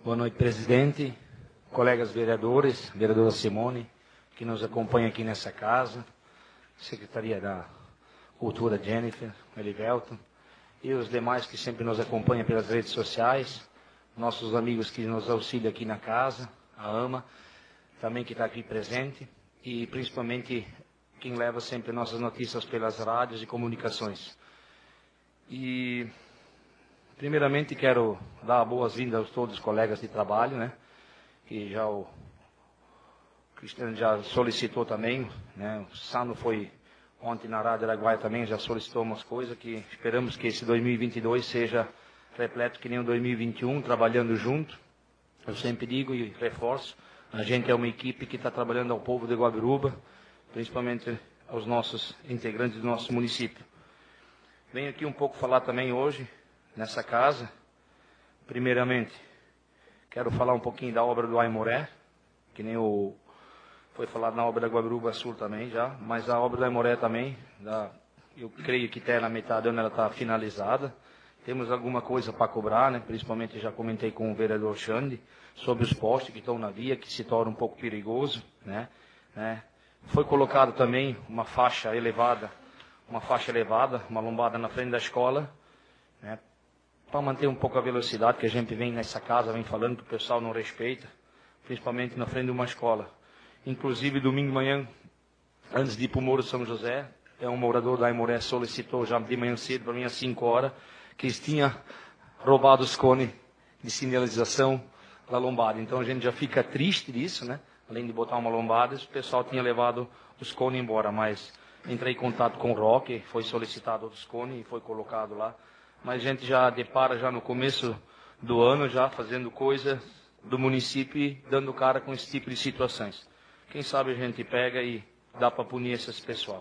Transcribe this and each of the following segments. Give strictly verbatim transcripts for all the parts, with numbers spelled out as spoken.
Boa noite, presidente, colegas vereadores, vereadora Simone, que nos acompanha aqui nessa casa, Secretaria da Cultura Jennifer, Elivelton, e os demais que sempre nos acompanham pelas redes sociais, nossos amigos que nos auxiliam aqui na casa, a AMA, também que está aqui presente, e principalmente quem leva sempre nossas notícias pelas rádios e comunicações. E primeiramente quero dar boas-vindas a todos os colegas de trabalho, né? Que já o Cristiano já solicitou também, né? O Sano foi ontem na Rádio Araguaia também, já solicitou umas coisas que esperamos que esse dois mil e vinte e dois seja repleto que nem o dois mil e vinte e um, trabalhando junto. Eu sempre digo e reforço, a gente é uma equipe que está trabalhando ao povo de Guabiruba, principalmente aos nossos integrantes do nosso município. Venho aqui um pouco falar também hoje, nessa casa. Primeiramente, quero falar um pouquinho da obra do Aimoré, que nem o, foi falado na obra da Guabiruba Sul também já, mas a obra do Aimoré também, da, eu creio que até na metade do ano ela está finalizada. Temos alguma coisa para cobrar, né? Principalmente já comentei com o vereador Xande, sobre os postes que estão na via, que se torna um pouco perigoso, né? né? Foi colocado também uma faixa elevada, uma faixa elevada, uma lombada na frente da escola, né? Para manter um pouco a velocidade, que a gente vem nessa casa, vem falando que o pessoal não respeita, principalmente na frente de uma escola. Inclusive, domingo de manhã, antes de ir para o Morro de São José, é um morador da Aimoré solicitou já de manhã cedo, para mim às cinco horas, que eles tinham roubado os cones de sinalização da lombada. Então a gente já fica triste disso, né? Além de botar uma lombada, o pessoal tinha levado os cones embora, mas entrei em contato com o Roque, foi solicitado outros cones e foi colocado lá. Mas a gente já depara já no começo do ano, já fazendo coisa do município e dando cara com esse tipo de situações. Quem sabe a gente pega e dá para punir esses pessoal.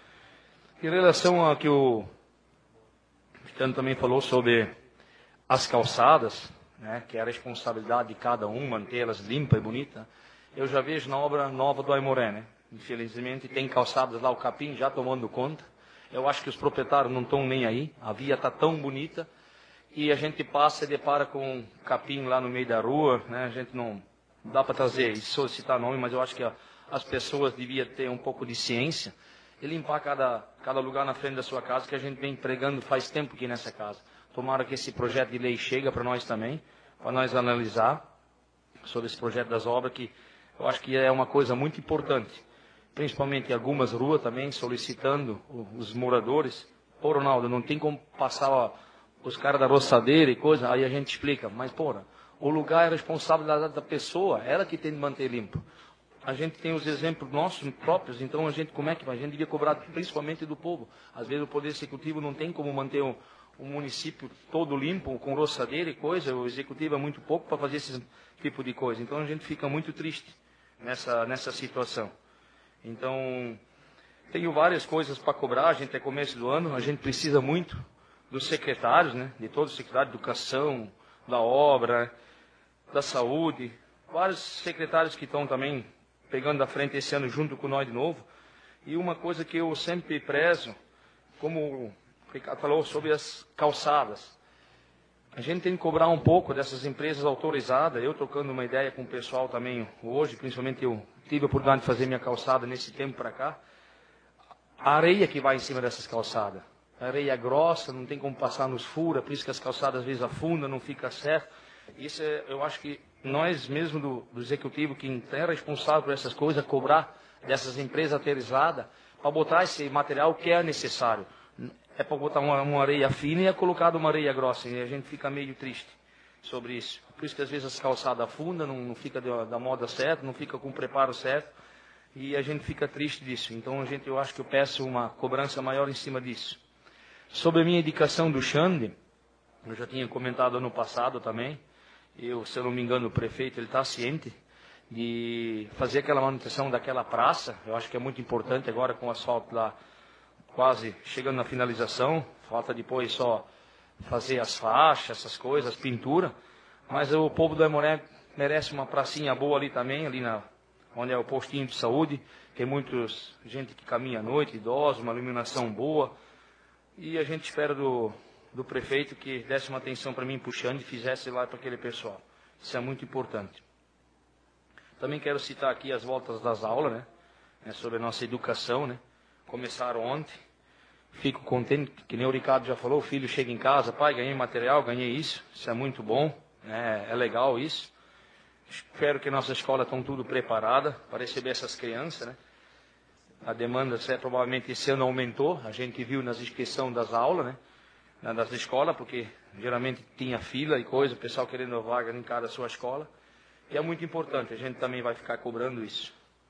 Em relação ao que o Cristiano também falou sobre as calçadas, né, que é a responsabilidade de cada um, mantê-las limpas e bonitas, eu já vejo na obra nova do Aimoré, né? Infelizmente tem calçadas lá, o capim já tomando conta. Eu acho que os proprietários não estão nem aí, a via está tão bonita, e a gente passa e depara com um capim lá no meio da rua, né? A gente não dá para trazer e solicitar nome, mas eu acho que a, as pessoas deviam ter um pouco de ciência e limpar cada, cada lugar na frente da sua casa, que a gente vem pregando faz tempo aqui nessa casa. Tomara que esse projeto de lei chegue para nós também, para nós analisar sobre esse projeto das obras, que eu acho que é uma coisa muito importante. Principalmente em algumas ruas também, solicitando os moradores. Pô, Ronaldo, não tem como passar ó, os caras da roçadeira e coisa, aí a gente explica. Mas, porra, o lugar é responsabilidade da pessoa, ela que tem de manter limpo. A gente tem os exemplos nossos próprios, então a gente, como é que a gente devia cobrar principalmente do povo? Às vezes o Poder Executivo não tem como manter o, o município todo limpo, com roçadeira e coisa, o Executivo é muito pouco para fazer esse tipo de coisa. Então a gente fica muito triste nessa, nessa situação. Então, tenho várias coisas para cobrar, a gente é começo do ano, a gente precisa muito dos secretários, né, de todos os secretários de educação, da obra, da saúde, vários secretários que estão também pegando à frente esse ano junto com nós de novo. E uma coisa que eu sempre prezo, como o Ricardo falou sobre as calçadas, a gente tem que cobrar um pouco dessas empresas autorizadas. Eu trocando uma ideia com o pessoal também hoje, principalmente eu tive a oportunidade de fazer minha calçada nesse tempo para cá. A areia que vai em cima dessas calçadas. A areia é grossa, não tem como passar nos furos, por isso que as calçadas às vezes afundam, não fica certo. Isso é, eu acho que nós mesmo do, do executivo, que é responsável por essas coisas, cobrar dessas empresas autorizadas para botar esse material que é necessário. É para botar uma, uma areia fina e é colocado uma areia grossa, e a gente fica meio triste sobre isso. Por isso que às vezes as calçadas afundam, não, não fica da, da moda certa, não fica com o preparo certo, e a gente fica triste disso. Então a gente, eu acho que eu peço uma cobrança maior em cima disso. Sobre a minha indicação do Xande, eu já tinha comentado ano passado também, eu, se eu não me engano, o prefeito ele está ciente de fazer aquela manutenção daquela praça. Eu acho que é muito importante agora com o asfalto lá quase chegando na finalização, falta depois só fazer as faixas, essas coisas, as pinturas, mas o povo do Aimoré merece uma pracinha boa ali também, ali na, onde é o postinho de saúde, tem muita gente que caminha à noite, idosos, uma iluminação boa, e a gente espera do, do prefeito que desse uma atenção para mim puxando e fizesse lá para aquele pessoal. Isso é muito importante. Também quero citar aqui as voltas das aulas, né? É sobre a nossa educação, né? Começaram ontem. Fico contente, que nem o Ricardo já falou, o filho chega em casa, pai, ganhei material, ganhei isso. Isso é muito bom, né? É legal isso. Espero que nossa escola estão tudo preparada para receber essas crianças, né? A demanda é, provavelmente esse ano aumentou, a gente viu nas inscrições das aulas, né? Das escolas, porque geralmente tinha fila e coisa, o pessoal querendo vaga em cada sua escola. E é muito importante, a gente também vai ficar cobrando isso.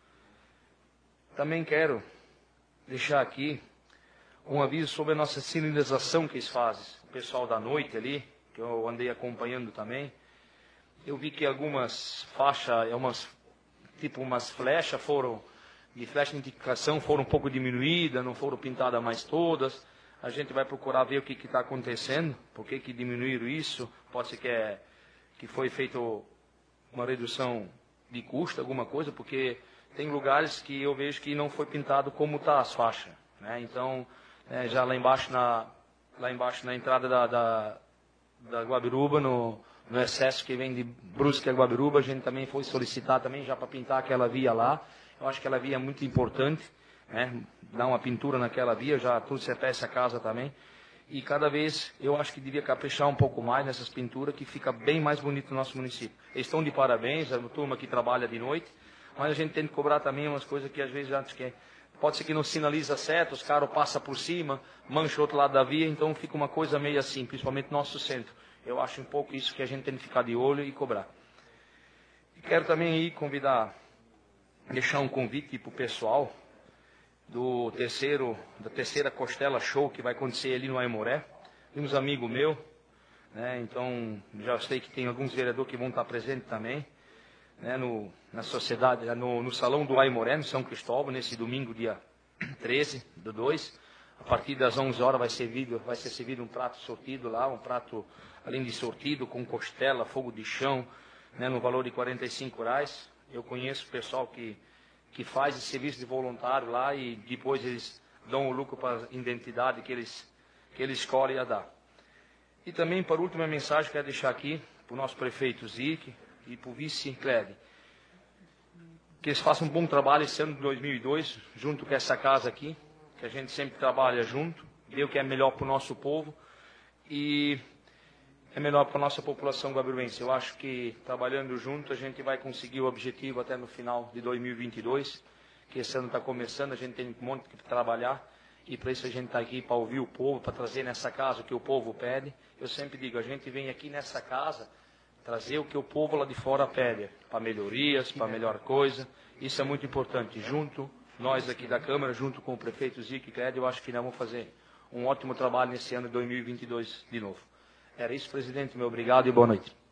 Também quero deixar aqui um aviso sobre a nossa sinalização que eles fazem. O pessoal da noite ali, que eu andei acompanhando também. Eu vi que algumas faixas, umas, tipo umas flechas foram, de flecha de indicação foram um pouco diminuídas, não foram pintadas mais todas. A gente vai procurar ver o que está acontecendo, por que que diminuíram isso. Pode ser que, é, que foi feito uma redução de custo, alguma coisa, porque tem lugares que eu vejo que não foi pintado como está as faixas, né? Então, é, já lá embaixo na, lá embaixo na entrada da, da, da Guabiruba, no, no excesso que vem de Brusque a Guabiruba, a gente também foi solicitar também já para pintar aquela via lá. Eu acho que aquela via é muito importante, né? Dar uma pintura naquela via, já trouxe até essa casa também. E cada vez eu acho que devia caprichar um pouco mais nessas pinturas, que fica bem mais bonito no nosso município. Eles estão de parabéns, a turma que trabalha de noite, mas a gente tem que cobrar também umas coisas que às vezes já que pode ser que não sinaliza certo, os carros passam por cima, mancha o outro lado da via, então fica uma coisa meio assim, principalmente no nosso centro. Eu acho um pouco isso que a gente tem que ficar de olho e cobrar. E quero também aí convidar, deixar um convite para o pessoal do terceiro, da terceira Costela Show que vai acontecer ali no Aimoré. Tem uns amigos meus, né? Então já sei que tem alguns vereadores que vão estar presentes também, né? No, na sociedade, no, no salão do Aimoré, no São Cristóvão, nesse domingo, dia treze do dois. A partir das onze horas vai, servido, vai ser servido um prato sortido lá, um prato, além de sortido, com costela, fogo de chão, né? No valor de quarenta e cinco reais. Eu conheço o pessoal que que faz esse serviço de voluntário lá e depois eles dão o lucro para a identidade que eles, que eles escolhem a dar. E também, para a última mensagem, quero deixar aqui para o nosso prefeito Zic e para o vice Cléber, que eles façam um bom trabalho esse ano de dois mil e dois, junto com essa casa aqui, que a gente sempre trabalha junto, vê o que é melhor para o nosso povo e é melhor para a nossa população guabirubense. Eu acho que, trabalhando junto, a gente vai conseguir o objetivo até no final de dois mil e vinte e dois, que esse ano está começando, a gente tem um monte que trabalhar, e para isso a gente está aqui para ouvir o povo, para trazer nessa casa o que o povo pede. Eu sempre digo, a gente vem aqui nessa casa trazer o que o povo lá de fora pede, para melhorias, para melhor coisa. Isso é muito importante. Junto, nós aqui da Câmara, junto com o prefeito Zic Cléber, eu acho que nós vamos fazer um ótimo trabalho nesse ano de dois mil e vinte e dois de novo. Era isso, presidente. Meu obrigado e boa noite.